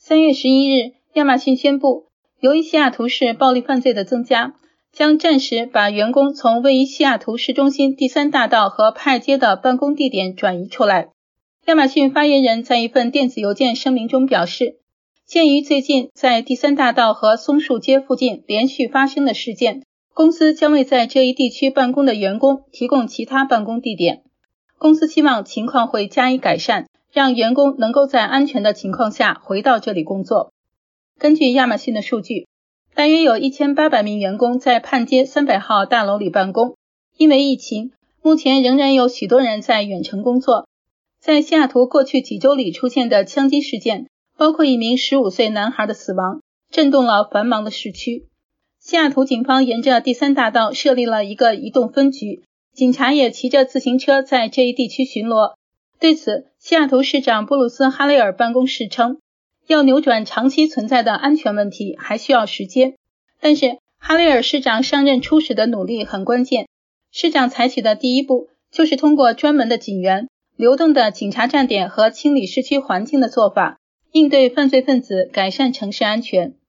3月11日，亚马逊宣布，由于西雅图市暴力犯罪的增加，将暂时把员工从位于西雅图市中心第3大道和派尔街的办公地点转移出来。亚马逊发言人在一份电子邮件声明中表示，鉴于最近在第3大道和松树街附近连续发生的事件，公司将为在这一地区办公的员工提供其他办公地点。公司希望情况会加以改善，让员工能够在安全的情况下回到这里工作。根据亚马逊的数据，大约有1800名员工在泮街300号大楼里办公。因为疫情，目前仍然有许多人在远程工作。在西雅图过去几周里出现的枪击事件，包括一名15岁男孩的死亡，震动了繁忙的市区。西雅图警方沿着第3大道设立了一个移动分局，警察也骑着自行车在这一地区巡逻。对此，西雅图市长布鲁斯·哈雷尔办公室称，要扭转长期存在的安全问题还需要时间。但是，哈雷尔市长上任初始的努力很关键。市长采取的第一步就是通过专门的警员、流动的警察站点和清理市区环境的做法，应对犯罪分子，改善城市安全。